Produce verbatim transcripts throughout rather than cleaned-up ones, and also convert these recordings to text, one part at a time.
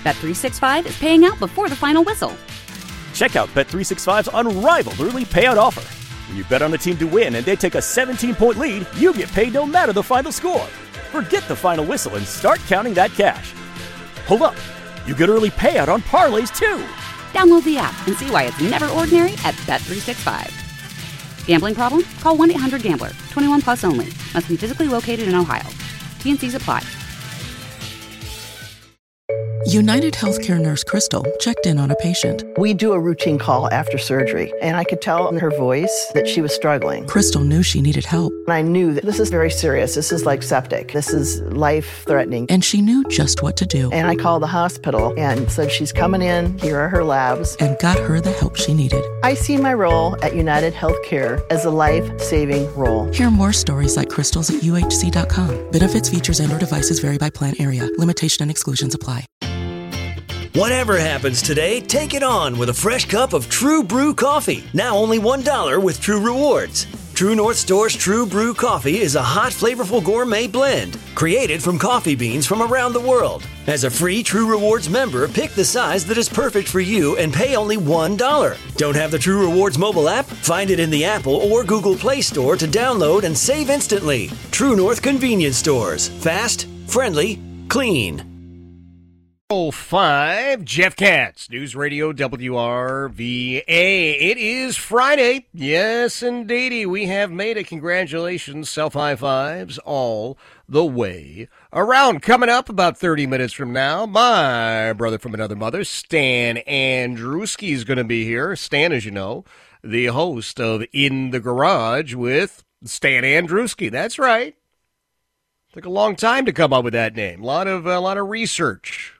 Bet three sixty-five is paying out before the final whistle. Check out Bet three sixty-five's unrivaled early payout offer. When you bet on a team to win and they take a seventeen-point lead, you get paid no matter the final score. Forget the final whistle and start counting that cash. Hold up. You get early payout on parlays, too. Download the app and see why it's never ordinary at Bet three sixty-five. Gambling problem? Call one eight hundred gambler. twenty-one plus only. Must be physically located in Ohio. T N Cs apply. United Healthcare nurse Crystal checked in on a patient. We do a routine call after surgery, and I could tell in her voice that she was struggling. Crystal knew she needed help. And I knew that this is very serious. This is like septic. This is life-threatening. And she knew just what to do. And I called the hospital and said, she's coming in. Here are her labs. And got her the help she needed. I see my role at United Healthcare as a life-saving role. Hear more stories like Crystal's at U H C dot com. Benefits, features, and or devices vary by plan area. Limitation and exclusions apply. Whatever happens today, take it on with a fresh cup of True Brew coffee. Now only one dollar with True Rewards. True North Store's True Brew coffee is a hot, flavorful gourmet blend created from coffee beans from around the world. As a free True Rewards member, pick the size that is perfect for you and pay only one dollar. Don't have the True Rewards mobile app? Find it in the Apple or Google Play Store to download and save instantly. True North Convenience Stores. Fast, friendly, clean. oh five, Jeff Katz, News Radio W R V A. It is Friday. Yes, indeedy. We have made it. Congratulations. Self-high fives all the way around. Coming up about thirty minutes from now, my brother from another mother, Stan Andruski, is going to be here. Stan, as you know, the host of In the Garage with Stan Andruski. That's right. Took a long time to come up with that name. A lot of, a lot of research.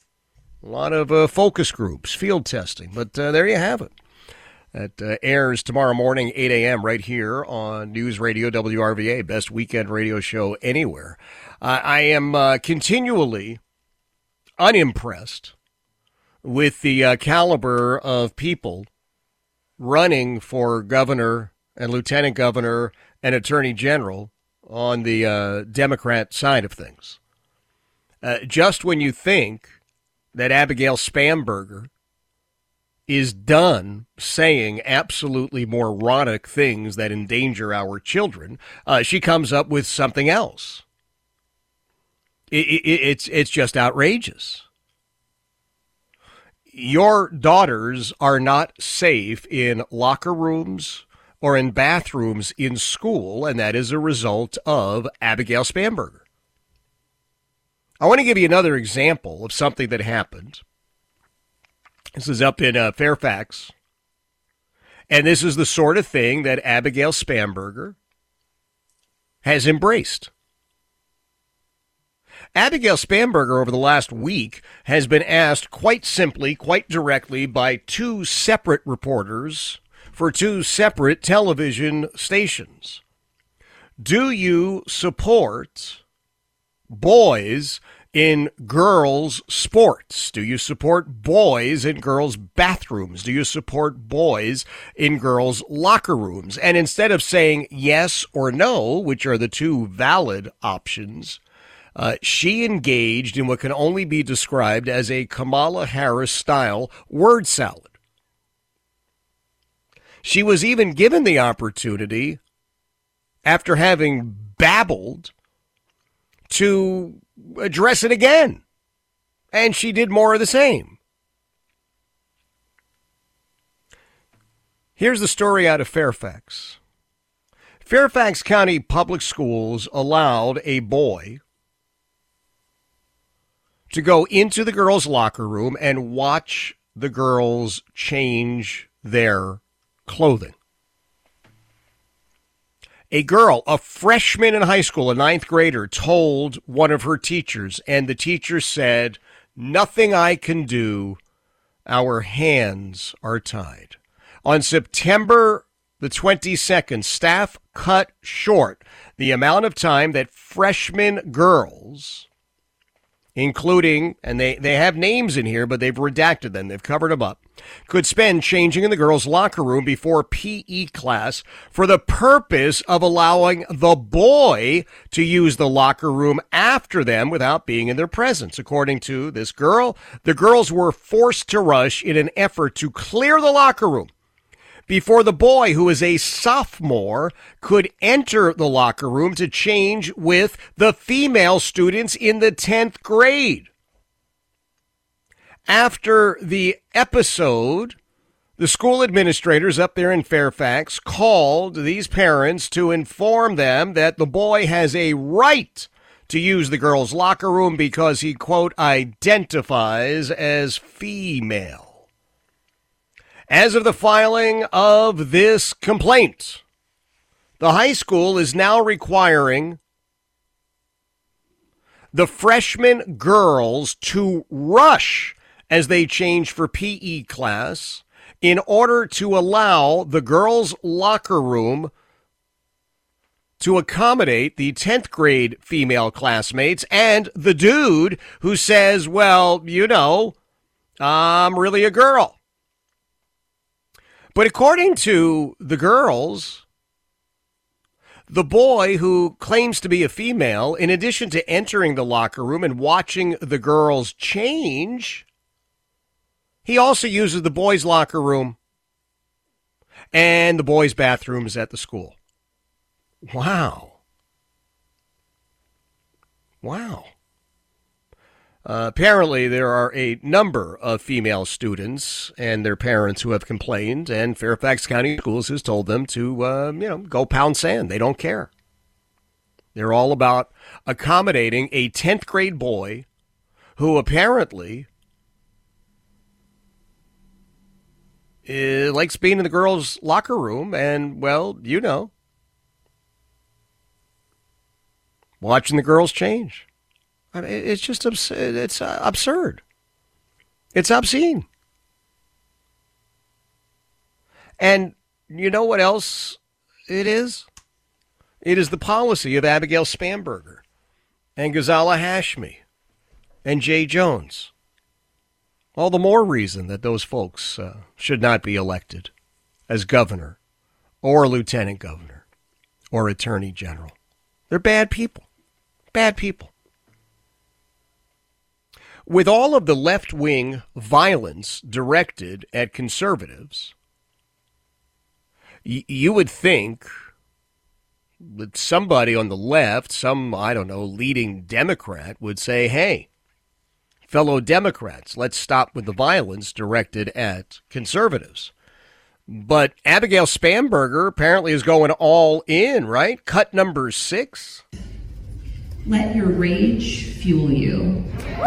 A lot of uh, focus groups, field testing, but uh, there you have it. That uh, airs tomorrow morning, eight a.m. right here on News Radio W R V A, best weekend radio show anywhere. Uh, I am uh, continually unimpressed with the uh, caliber of people running for governor and lieutenant governor and attorney general on the uh, Democrat side of things. Uh, just when you think that Abigail Spanberger is done saying absolutely moronic things that endanger our children, uh, she comes up with something else. It, it, it's it's just outrageous. Your daughters are not safe in locker rooms or in bathrooms in school, and that is a result of Abigail Spanberger. I want to give you another example of something that happened. This is up in uh, Fairfax. And this is the sort of thing that Abigail Spanberger has embraced. Abigail Spanberger over the last week has been asked quite simply, quite directly by two separate reporters for two separate television stations. Do you support boys in girls' sports? Do you support boys in girls' bathrooms? Do you support boys in girls' locker rooms? And instead of saying yes or no, which are the two valid options, uh, she engaged in what can only be described as a Kamala Harris-style word salad. She was even given the opportunity, after having babbled, to address it again. And she did more of the same. Here's the story out of Fairfax. Fairfax County Public Schools allowed a boy to go into the girls' locker room and watch the girls change their clothing. A girl, a freshman in high school, a ninth grader, told one of her teachers, and the teacher said, "Nothing I can do. Our hands are tied." On September the twenty-second, staff cut short the amount of time that freshman girls including, and they, they have names in here, but they've redacted them. They've covered them up, could spend changing in the girls' locker room before P E class for the purpose of allowing the boy to use the locker room after them without being in their presence. According to this girl, the girls were forced to rush in an effort to clear the locker room before the boy, who is a sophomore, could enter the locker room to change with the female students in the tenth grade. After the episode, the school administrators up there in Fairfax called these parents to inform them that the boy has a right to use the girls' locker room because he, quote, identifies as female. As of the filing of this complaint, the high school is now requiring the freshman girls to rush as they change for P E class in order to allow the girls' locker room to accommodate the tenth grade female classmates and the dude who says, well, you know, I'm really a girl. But according to the girls, the boy who claims to be a female, in addition to entering the locker room and watching the girls change, he also uses the boys' locker room and the boys' bathrooms at the school. Wow. Wow. Uh, apparently, there are a number of female students and their parents who have complained, and Fairfax County Schools has told them to, uh, you know, go pound sand. They don't care. They're all about accommodating a tenth grade boy who apparently uh, likes being in the girls' locker room and, well, you know, watching the girls change. I mean, it's just absurd. It's uh, absurd. It's obscene. And you know what else it is? It is the policy of Abigail Spanberger and Ghazala Hashmi and Jay Jones. All the more reason that those folks uh, should not be elected as governor or lieutenant governor or attorney general. They're bad people. Bad people. With all of the left-wing violence directed at conservatives, y- you would think that somebody on the left, some, I don't know, leading Democrat would say, hey, fellow Democrats, let's stop with the violence directed at conservatives. But Abigail Spanberger apparently is going all in, right? Cut number six. Let your rage fuel you.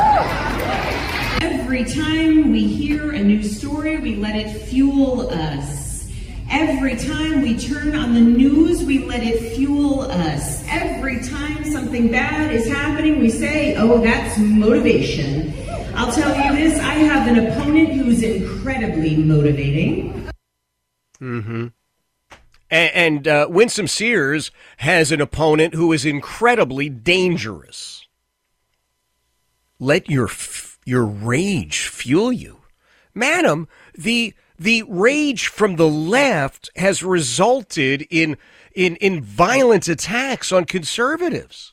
Every time we hear a new story, we let it fuel us. Every time we turn on the news, we let it fuel us. Every time something bad is happening, we say, oh, that's motivation. I'll tell you this, I have an opponent who's incredibly motivating. Mm-hmm. And uh, Winsome Sears has an opponent who is incredibly dangerous. Let your f- your rage fuel you. Madam, the the rage from the left has resulted in in, in violent attacks on conservatives.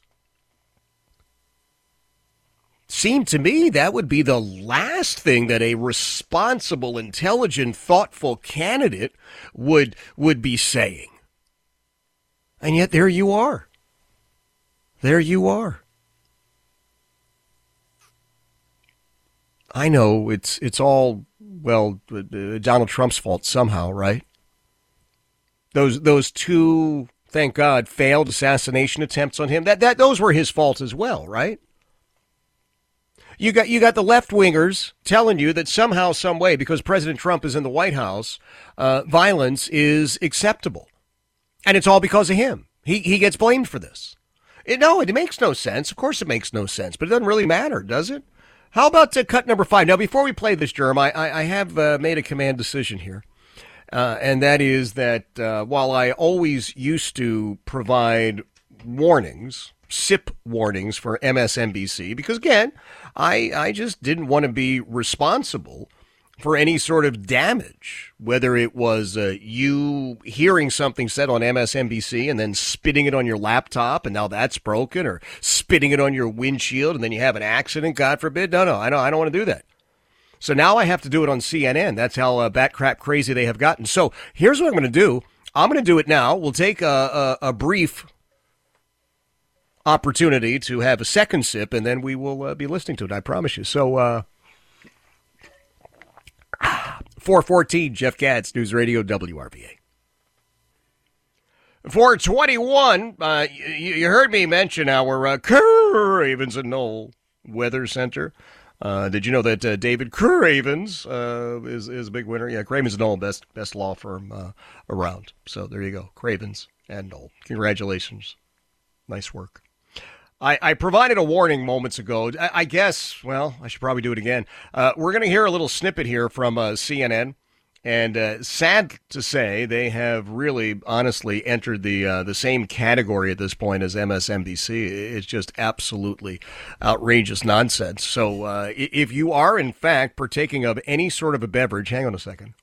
Seemed to me that would be the last thing that a responsible, intelligent, thoughtful candidate would would be saying. And yet there you are. There you are. I know it's it's all, well, uh, Donald Trump's fault somehow, right? Those those two, thank God, failed assassination attempts on him. That that those were his fault as well, right? You got you got the left-wingers telling you that somehow, some way, because President Trump is in the White House, uh, violence is acceptable. And it's all because of him. He he gets blamed for this. It, no, it makes no sense. Of course it makes no sense, but it doesn't really matter, does it? How about uh, cut number five? Now, before we play this, Jerm, I, I, I have uh, made a command decision here. Uh, and that is that uh, while I always used to provide warnings, S I P warnings for M S N B C, because, again, I, I just didn't want to be responsible for any sort of damage, whether it was uh, you hearing something said on M S N B C and then spitting it on your laptop and now that's broken, or spitting it on your windshield and then you have an accident, God forbid. No, no, I don't, I don't want to do that. So now I have to do it on C N N. That's how uh, bat crap crazy they have gotten. So here's what I'm going to do. I'm going to do it now. We'll take a, a, a brief opportunity to have a second sip, and then we will uh, be listening to it, I promise you. So, uh, four fourteen, Jeff Katz, News Radio W R V A. four twenty-one, uh, you, you heard me mention our uh, Cravens and Knoll Weather Center. Uh, did you know that uh, David Cravens uh, is is a big winner? Yeah, Cravens and Knoll, best best law firm uh, around. So there you go, Cravens and Knoll. Congratulations, nice work. I, I provided a warning moments ago. I, I guess, well, I should probably do it again. Uh, we're going to hear a little snippet here from uh, C N N. And uh, sad to say, they have really, honestly, entered the uh, the same category at this point as M S N B C. It's just absolutely outrageous nonsense. So uh, if you are, in fact, partaking of any sort of a beverage, hang on a second.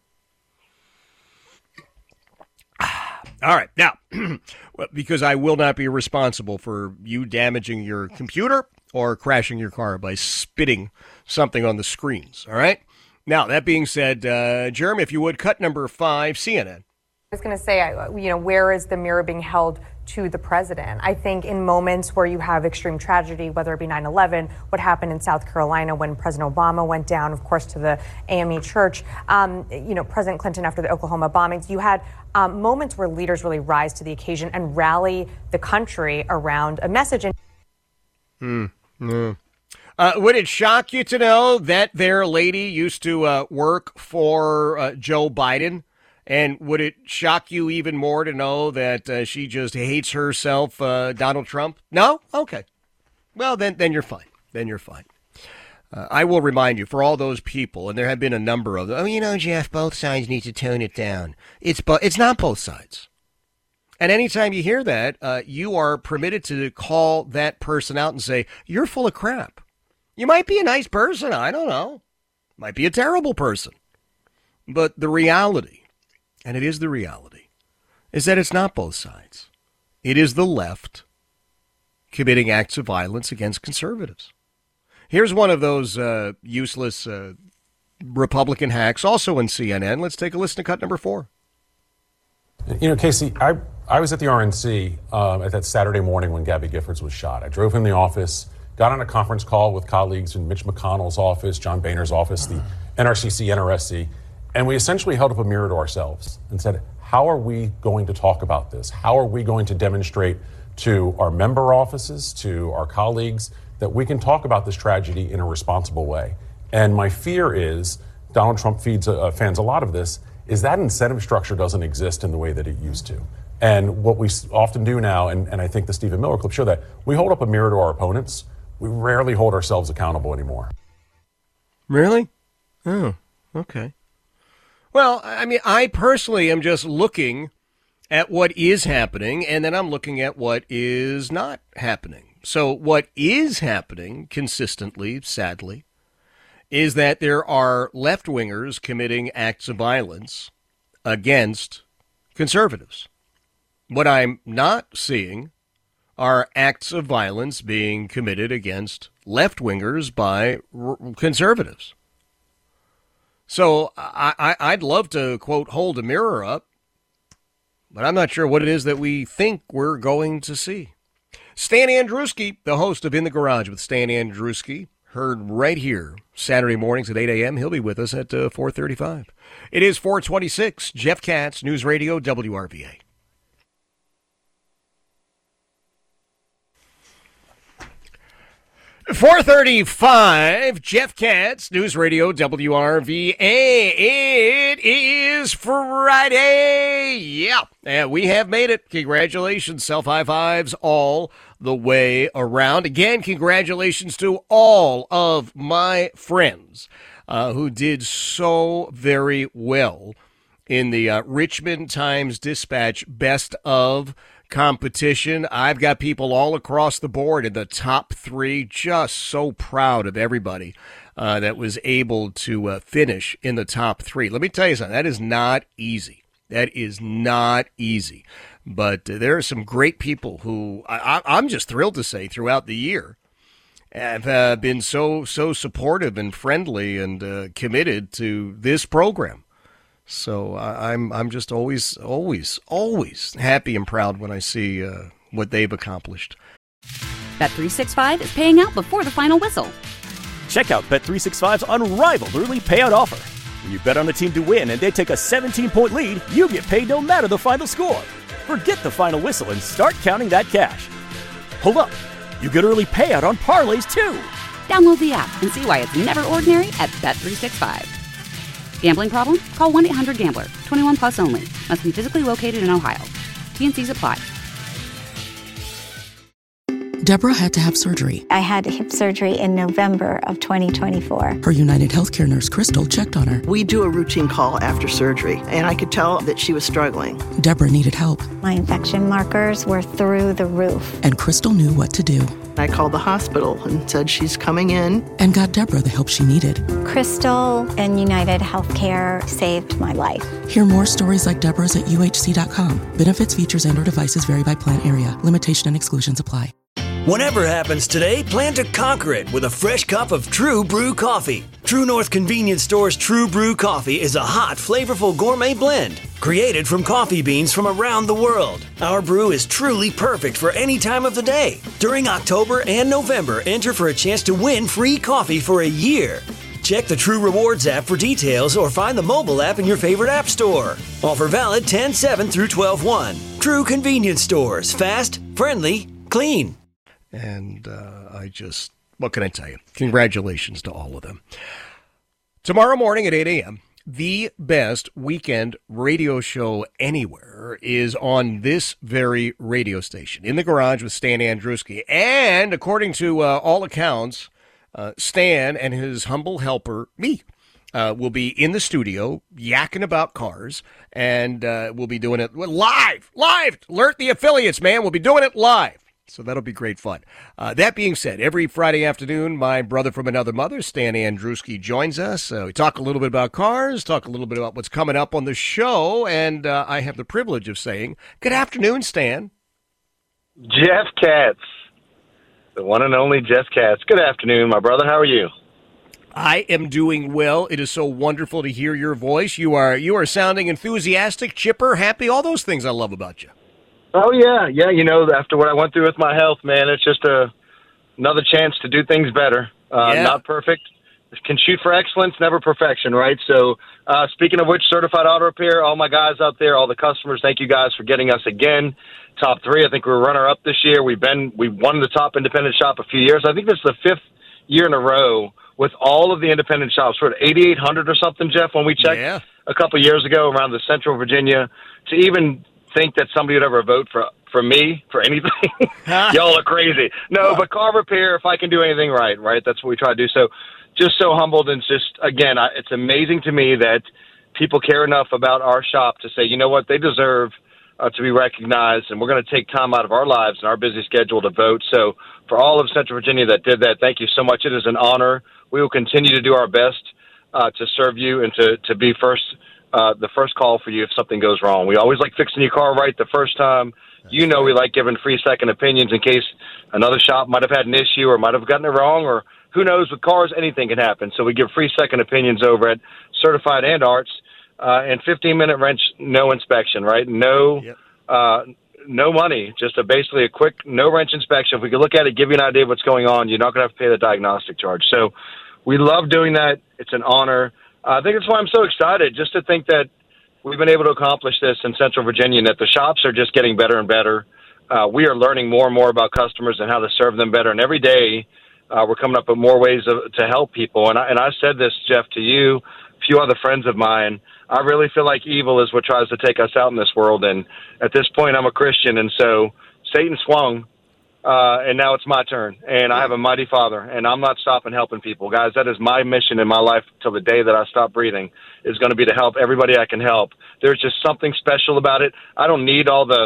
All right. Now, because I will not be responsible for you damaging your computer or crashing your car by spitting something on the screens. All right. Now, that being said, uh, Jeremy, if you would, cut number five, C N N. I was going to say, you know, where is the mirror being held to the president? I think in moments where you have extreme tragedy, whether it be nine eleven, what happened in South Carolina when President Obama went down, of course, to the A M E church, um, you know, President Clinton after the Oklahoma bombings, you had um, moments where leaders really rise to the occasion and rally the country around a message. And- Hmm. Mm. Uh, would it shock you to know that their lady used to uh, work for uh, Joe Biden? And would it shock you even more to know that uh, she just hates herself, uh, Donald Trump? No? Okay. Well, then then you're fine. Then you're fine. Uh, I will remind you, for all those people, and there have been a number of them, oh, you know, Jeff, both sides need to tone it down. It's, bo- it's not both sides. And anytime you hear that, uh, you are permitted to call that person out and say, you're full of crap. You might be a nice person. I don't know. Might be a terrible person. But the reality, and it is the reality, is that it's not both sides. It is the left committing acts of violence against conservatives. Here's one of those uh, useless uh, Republican hacks, also in C N N. Let's take a listen to cut number four. You know, Casey, I, I was at the R N C uh, at that Saturday morning when Gabby Giffords was shot. I drove in the office, got on a conference call with colleagues in Mitch McConnell's office, John Boehner's office, the N R C C, N R S C, and we essentially held up a mirror to ourselves and said, how are we going to talk about this? How are we going to demonstrate to our member offices, to our colleagues, that we can talk about this tragedy in a responsible way? And my fear is, Donald Trump feeds uh, fans a lot of this, is that incentive structure doesn't exist in the way that it used to. And what we often do now, and, and I think the Stephen Miller clip show that, we hold up a mirror to our opponents. We rarely hold ourselves accountable anymore. Really? Oh, okay. Well, I mean, I personally am just looking at what is happening, and then I'm looking at what is not happening. So what is happening consistently, sadly, is that there are left-wingers committing acts of violence against conservatives. What I'm not seeing are acts of violence being committed against left-wingers by r- conservatives. So I, I, I'd love to, quote, hold a mirror up, but I'm not sure what it is that we think we're going to see. Stan Andruski, the host of In the Garage with Stan Andruski, heard right here Saturday mornings at eight a.m. He'll be with us at uh, four thirty-five. It is four twenty-six. Jeff Katz, News Radio W R V A. four thirty-five, Jeff Katz, News Radio W R V A. It is Friday. Yeah, and we have made it. Congratulations, self-high fives all the way around. Again, congratulations to all of my friends uh, who did so very well in the uh, Richmond Times-Dispatch Best of competition. I've got people all across the board in the top three. Just so proud of everybody uh, that was able to uh, finish in the top three. Let me tell you something. That is not easy. That is not easy. But uh, there are some great people who I, I, I'm just thrilled to say throughout the year have uh, been so so supportive and friendly and uh, committed to this program. So uh, I'm I'm just always always always happy and proud when I see uh, what they've accomplished. Bet three sixty-five is paying out before the final whistle. Check out Bet three sixty-five's unrivaled early payout offer. When you bet on a team to win and they take a seventeen-point lead, you get paid no matter the final score. Forget the final whistle and start counting that cash. Hold up. You get early payout on parlays, too. Download the app and see why it's never ordinary at Bet three sixty-five. Gambling problem? Call one eight hundred gambler. twenty-one plus only. Must be physically located in Ohio. T N Cs apply. Deborah had to have surgery. I had hip surgery in November of twenty twenty-four. Her United Healthcare nurse, Crystal, checked on her. We do a routine call after surgery, and I could tell that she was struggling. Deborah needed help. My infection markers were through the roof. And Crystal knew what to do. I called the hospital and said she's coming in. And got Deborah the help she needed. Crystal and United Healthcare saved my life. Hear more stories like Deborah's at U H C dot com. Benefits, features, and or devices vary by plan area. Limitation and exclusions apply. Whatever happens today, plan to conquer it with a fresh cup of True Brew coffee. True North Convenience Store's True Brew coffee is a hot, flavorful gourmet blend created from coffee beans from around the world. Our brew is truly perfect for any time of the day. During October and November, enter for a chance to win free coffee for a year. Check the True Rewards app for details or find the mobile app in your favorite app store. Offer valid ten seven through twelve one. True Convenience Stores. Fast, friendly, clean. And uh, I just, what can I tell you? Congratulations to all of them. Tomorrow morning at eight a.m., the best weekend radio show anywhere is on this very radio station, In the Garage with Stan Andruski. And according to uh, all accounts, uh, Stan and his humble helper, me, uh, will be in the studio yakking about cars, and uh, we'll be doing it live, live. Alert the affiliates, man. We'll be doing it live. So that'll be great fun. Uh, that being said, every Friday afternoon, my brother from another mother, Stan Andruski, joins us. Uh, we talk a little bit about cars, talk a little bit about what's coming up on the show, and uh, I have the privilege of saying, good afternoon, Stan. Jeff Katz, the one and only Jeff Katz. Good afternoon, my brother. How are you? I am doing well. It is so wonderful to hear your voice. You are you are sounding enthusiastic, chipper, happy, all those things I love about you. Oh, yeah. Yeah, you know, after what I went through with my health, man, it's just a, another chance to do things better. Uh, yeah. Not perfect. Can shoot for excellence, never perfection, right? So uh, speaking of which, Certified Auto Repair, all my guys out there, all the customers, thank you guys for getting us again. Top three. I think we were runner-up this year. We've been we won the top independent shop a few years. I think this is the fifth year in a row with all of the independent shops. We're at eighty-eight hundred or something, Jeff, when we checked yeah. a couple of years ago around the Central Virginia. To even think that somebody would ever vote for for me for anything. Y'all are crazy. No, but car repair, if I can do anything right, right? That's what we try to do. So just so humbled and just, again, I, it's amazing to me that people care enough about our shop to say, you know what, they deserve uh, to be recognized, and we're going to take time out of our lives and our busy schedule to vote. So for all of Central Virginia that did that, thank you so much. It is an honor. We will continue to do our best uh, to serve you and to, to be first, uh, the first call for you if something goes wrong. We always like fixing your car right the first time. You know we like giving free second opinions in case another shop might have had an issue or might have gotten it wrong, or who knows, with cars, anything can happen. So we give free second opinions over at Certified and Arts, uh, and fifteen-minute wrench, no inspection, right? No yep. uh, no money, just a, basically a quick no-wrench inspection. If we could look at it, give you an idea of what's going on, you're not going to have to pay the diagnostic charge. So we love doing that. It's an honor. Uh, I think that's why I'm so excited, just to think that we've been able to accomplish this in Central Virginia, and that the shops are just getting better and better. Uh, we are learning more and more about customers and how to serve them better. And every day uh, we're coming up with more ways of, to help people. And I, and I said this, Jeff, to you, a few other friends of mine. I really feel like evil is what tries to take us out in this world. And at this point, I'm a Christian. And so Satan swung, uh, and now it's my turn. And I have a mighty Father, and I'm not stopping helping people. Guys, that is my mission in my life till the day that I stop breathing, is going to be to help everybody I can help. There's just something special about it. I don't need all the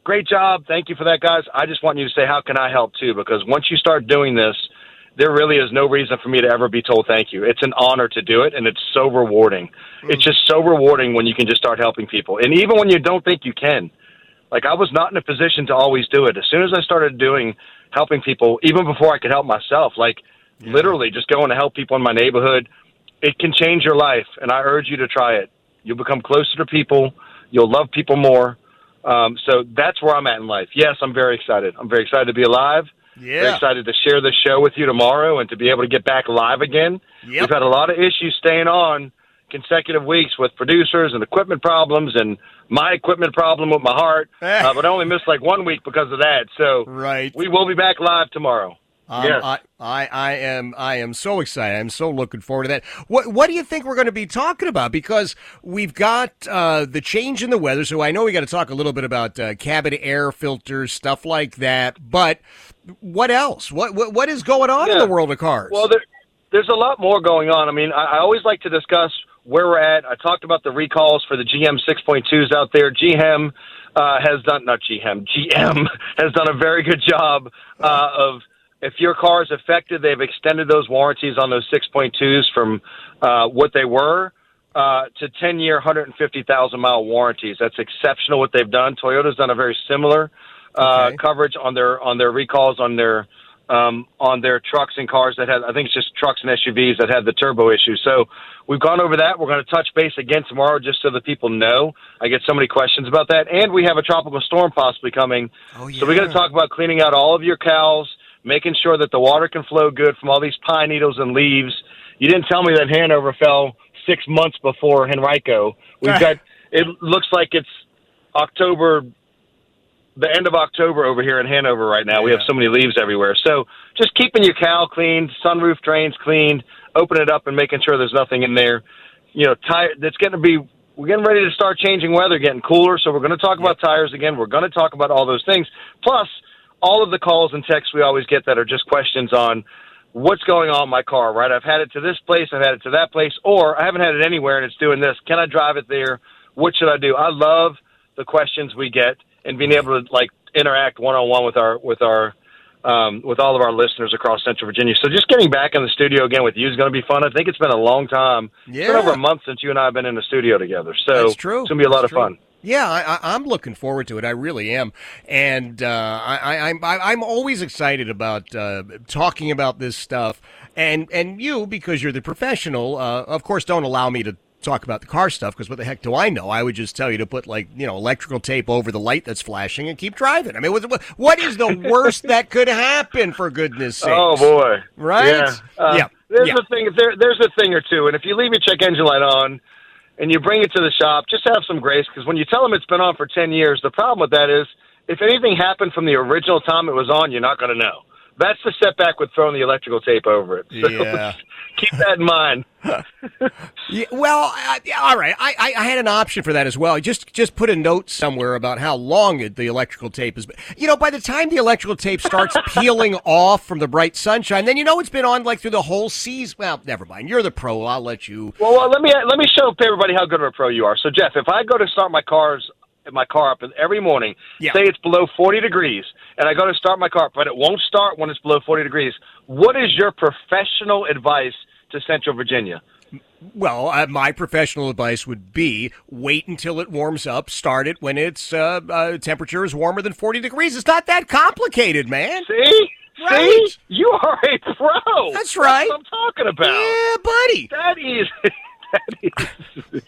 great job. Thank you for that, guys. I just want you to say, how can I help too? Because once you start doing this, there really is no reason for me to ever be told thank you. It's an honor to do it, and it's so rewarding. Mm. It's just so rewarding when you can just start helping people. And even when you don't think you can. Like, I was not in a position to always do it. As soon as I started doing helping people, even before I could help myself, like yeah. literally just going to help people in my neighborhood, it can change your life, and I urge you to try it. You'll become closer to people. You'll love people more. Um, so that's where I'm at in life. Yes, I'm very excited. I'm very excited to be alive. Yeah. Very excited to share this show with you tomorrow and to be able to get back live again. Yep. We've had a lot of issues staying on consecutive weeks with producers and equipment problems and my equipment problem with my heart, uh, but I only missed like one week because of that. So right. we will be back live tomorrow. Um, yes. I, I, I am I am so excited. I'm so looking forward to that. What What do you think we're going to be talking about? Because we've got uh, the change in the weather, so I know we got to talk a little bit about uh, cabin air filters, stuff like that. But what else? What What, what is going on yeah. in the world of cars? Well, there, there's a lot more going on. I mean, I, I always like to discuss where we're at. I talked about the recalls for the G M six point twos out there. G M uh, has done not G M G M has done a very good job uh, of. If your car is affected, they've extended those warranties on those six point twos from uh, what they were uh, to ten-year, one hundred fifty thousand mile warranties. That's exceptional what they've done. Toyota's done a very similar uh, okay. coverage on their on their recalls on their um, on their trucks and cars that had, I think it's just trucks and S U Vs that had the turbo issue. So we've gone over that. We're going to touch base again tomorrow just so that people know. I get so many questions about that. And we have a tropical storm possibly coming. Oh, yeah. So we're going to talk about cleaning out all of your cows, making sure that the water can flow good from all these pine needles and leaves. You didn't tell me that Hanover fell six months before Henrico. We've got, it looks like it's October, the end of October over here in Hanover right now. Yeah. We have so many leaves everywhere. So just keeping your cow cleaned, sunroof drains cleaned, open it up and making sure there's nothing in there. You know, tire, that's going to be, we're getting ready to start changing weather, getting cooler. So we're going to talk about tires again. We're going to talk about all those things. Plus, all of the calls and texts we always get that are just questions on what's going on in my car, right? I've had it to this place, I've had it to that place, or I haven't had it anywhere and it's doing this. Can I drive it there? What should I do? I love the questions we get and being able to like interact one-on-one with our with our um, with all of our listeners across Central Virginia. So just getting back in the studio again with you is going to be fun. I think it's been a long time. Yeah. It's been over a month since you and I have been in the studio together. So That's true. It's going to be a lot That's of fun. True. Yeah, I, I'm looking forward to it. I really am, and uh, I, I, I, I'm always excited about uh, talking about this stuff. And and you, because you're the professional, uh, of course, don't allow me to talk about the car stuff because what the heck do I know? I would just tell you to put like you know electrical tape over the light that's flashing and keep driving. I mean, what, what is the worst that could happen? For goodness' sake! Oh boy, right? Yeah, uh, yeah. There's yeah. a thing. There, there's a thing or two, and if you leave your check engine light on and you bring it to the shop, just have some grace, because when you tell them it's been on for ten years, the problem with that is if anything happened from the original time it was on, you're not going to know. That's the setback with throwing the electrical tape over it. So yeah. keep that in mind. yeah, well, I, all right. I, I, I had an option for that as well. Just just put a note somewhere about how long it, the electrical tape is. You know, by the time the electrical tape starts peeling off from the bright sunshine, then you know it's been on like through the whole season. Well, never mind. You're the pro. I'll let you. Well, well let me let me show everybody how good of a pro you are. So, Jeff, if I go to start my cars. my car up every morning, yeah. say it's below forty degrees, and I go to start my car, but it won't start when it's below forty degrees. What is your professional advice to Central Virginia? Well, uh, my professional advice would be wait until it warms up, start it when its uh, uh, temperature is warmer than forty degrees. It's not that complicated, man. See? Right? See? You are a pro. That's right. That's what I'm talking about. Yeah, buddy. That easy. That easy.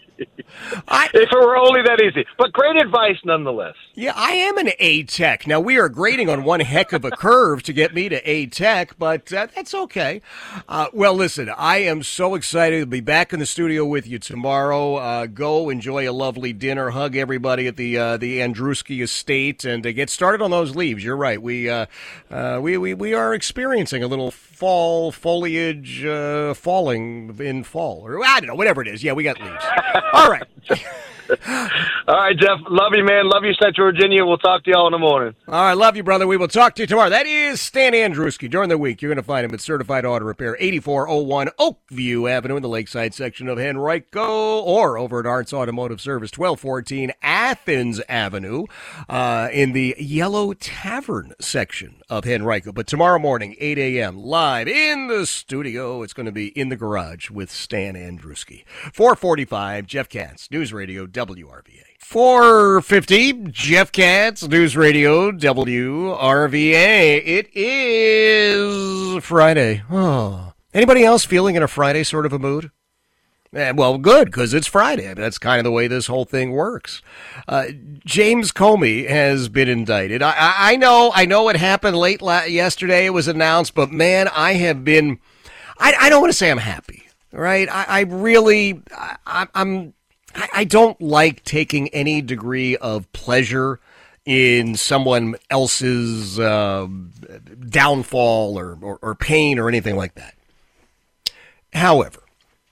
I, if it were only that easy. But great advice nonetheless. Yeah, I am an A-Tech. Now, we are grading on one heck of a curve to get me to A-Tech, but uh, that's okay. Uh, well, listen, I am so excited to be back in the studio with you tomorrow. Uh, go enjoy a lovely dinner, hug everybody at the uh, the Andruski estate, and uh, get started on those leaves. You're right. We uh, uh, we, we we are experiencing a little fall foliage uh, falling in fall. Or I don't know, whatever it is. Yeah, we got leaves. All right. All right, Jeff. Love you, man. Love you, Central Virginia. We'll talk to y'all in the morning. All right, love you, brother. We will talk to you tomorrow. That is Stan Andruski. During the week, you're going to find him at Certified Auto Repair, eighty-four oh one Oakview Avenue in the Lakeside section of Henrico, or over at Arts Automotive Service, twelve fourteen Athens Avenue, uh, in the Yellow Tavern section of Henrico. But tomorrow morning, eight a.m., live in the studio. It's going to be in the garage with Stan Andruski. four forty-five, Jeff Katz, News Radio W R V A. four fifty, Jeff Katz, News Radio W R V A. It is Friday. Oh. Anybody else feeling in a Friday sort of a mood? Eh, well, good, because it's Friday. I mean, that's kind of the way this whole thing works. Uh, James Comey has been indicted. I, I, I know, I know it happened late la- yesterday. It was announced, but man, I have been. I, I don't want to say I'm happy, right? I, I really, I, I'm. I, I don't like taking any degree of pleasure in someone else's uh, downfall or, or, or pain or anything like that. However,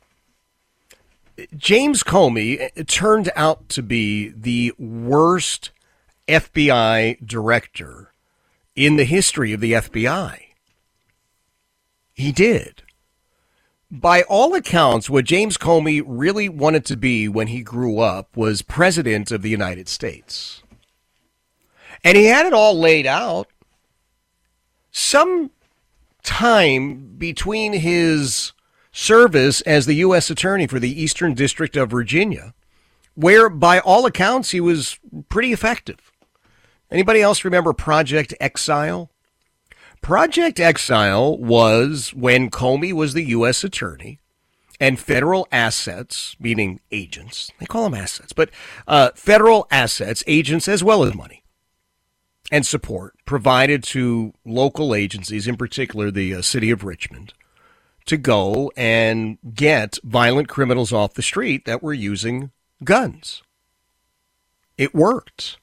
James Comey turned out to be the worst F B I director in the history of the F B I. He did. By all accounts, what James Comey really wanted to be when he grew up was president of the United States. And he had it all laid out. Some time between his service as the U S attorney for the Eastern District of Virginia, where by all accounts he was pretty effective. Anybody else remember Project Exile? Project Exile was when Comey was the U S attorney and federal assets, meaning agents, they call them assets, but uh, federal assets, agents as well as money and support provided to local agencies, in particular the uh, city of Richmond, to go and get violent criminals off the street that were using guns. It worked.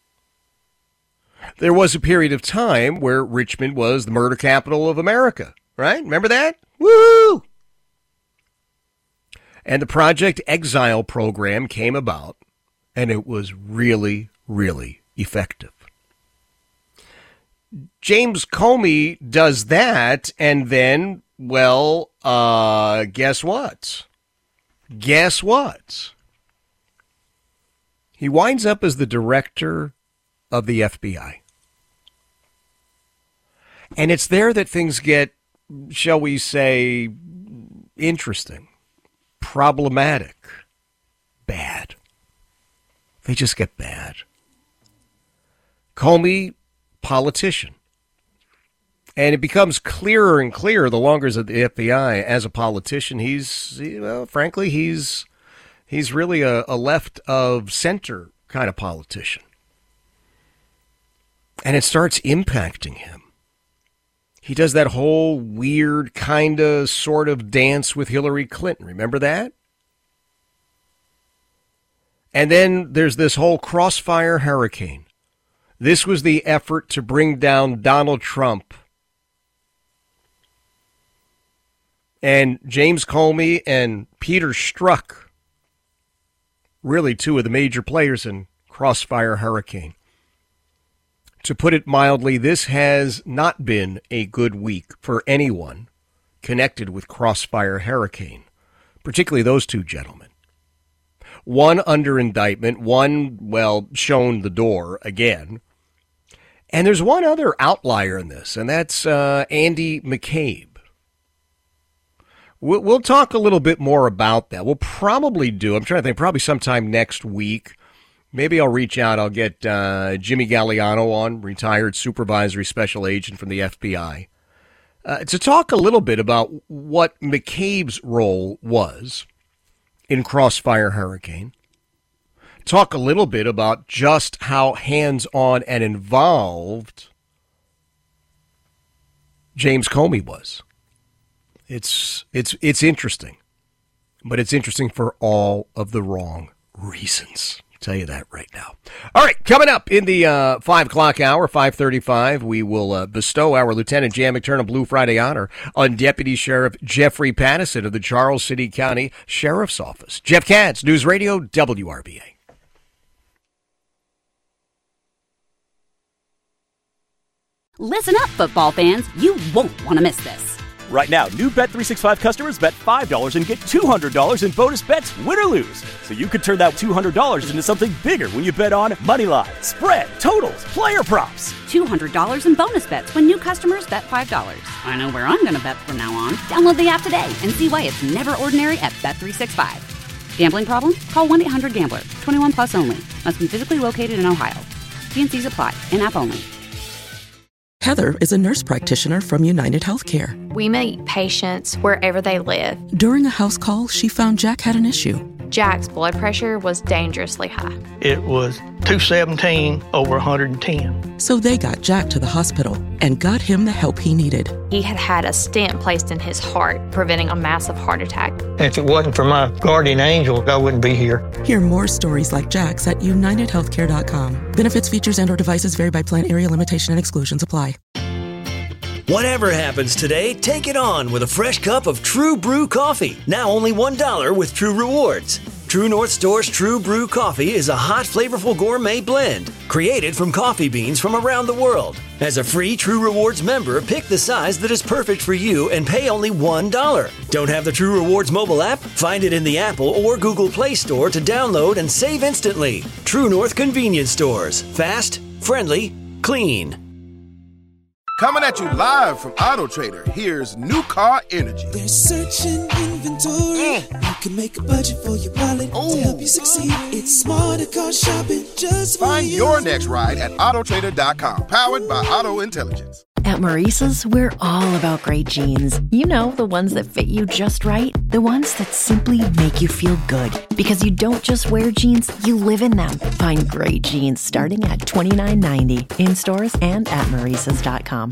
There was a period of time where Richmond was the murder capital of America, right? Remember that? Woo! And the Project Exile program came about, and it was really, really effective. James Comey does that, and then, well, uh, guess what? Guess what? He winds up as the director of the F B I. And it's there that things get, shall we say, interesting, problematic, bad. They just get bad. Comey, politician. And it becomes clearer and clearer the longer he's at the F B I as a politician. He's, well, frankly, he's he's really a, a left of center kind of politician. And it starts impacting him. He does that whole weird kind of sort of dance with Hillary Clinton. Remember that? And then there's this whole crossfire hurricane. This was the effort to bring down Donald Trump. And James Comey and Peter Strzok, really two of the major players in Crossfire Hurricane. To put it mildly, this has not been a good week for anyone connected with Crossfire Hurricane, particularly those two gentlemen. One under indictment, one, well, shown the door again. And there's one other outlier in this, and that's uh, Andy McCabe. We'll, we'll talk a little bit more about that. We'll probably do, I'm trying to think, probably sometime next week. Maybe I'll reach out. I'll get uh, Jimmy Galliano on, retired supervisory special agent from the F B I, uh, to talk a little bit about what McCabe's role was in Crossfire Hurricane. Talk a little bit about just how hands-on and involved James Comey was. It's it's it's interesting, but it's interesting for all of the wrong reasons. I'll tell you that right now. All right, coming up in the uh, five o'clock hour, five thirty-five, we will uh, bestow our Lieutenant Jan McTurnan Blue Friday honor on Deputy Sheriff Jeffrey Pattison of the Charles City County Sheriff's Office. Jeff Katz, News Radio W R V A. Listen up, football fans. You won't want to miss this. Right now, new Bet three sixty-five customers bet five dollars and get two hundred dollars in bonus bets, win or lose. So you could turn that two hundred dollars into something bigger when you bet on moneyline, spread, totals, player props. two hundred dollars in bonus bets when new customers bet five dollars. I know where I'm going to bet from now on. Download the app today and see why it's never ordinary at Bet three sixty-five. Gambling problem? Call one eight hundred gambler. twenty-one plus only. Must be physically located in Ohio. T N Cs apply. In-app only. Heather is a nurse practitioner from United Healthcare. We meet patients wherever they live. During a house call, she found Jack had an issue. Jack's blood pressure was dangerously high. It was two seventeen over one hundred ten. So they got Jack to the hospital and got him the help he needed. He had had a stent placed in his heart, preventing a massive heart attack. If it wasn't for my guardian angel, I wouldn't be here. Hear more stories like Jack's at united healthcare dot com. Benefits, features, and or devices vary by plan, area, limitation, and exclusions apply. Whatever happens today, take it on with a fresh cup of True Brew coffee. Now only one dollar with True Rewards. True North Store's True Brew coffee is a hot, flavorful gourmet blend created from coffee beans from around the world. As a free True Rewards member, pick the size that is perfect for you and pay only one dollar. Don't have the True Rewards mobile app? Find it in the Apple or Google Play Store to download and save instantly. True North Convenience Stores. Fast, friendly, clean. Coming at you live from Auto Trader, here's New Car Energy. They're searching inventory. Mm. You can make a budget for your wallet Ooh. To help you succeed. It's smarter car shopping just for Find you. your next ride at auto trader dot com. Powered by Auto Intelligence. At Maurice's, we're all about great jeans. You know, the ones that fit you just right. The ones that simply make you feel good. Because you don't just wear jeans, you live in them. Find great jeans starting at twenty-nine ninety in stores and at maurices dot com.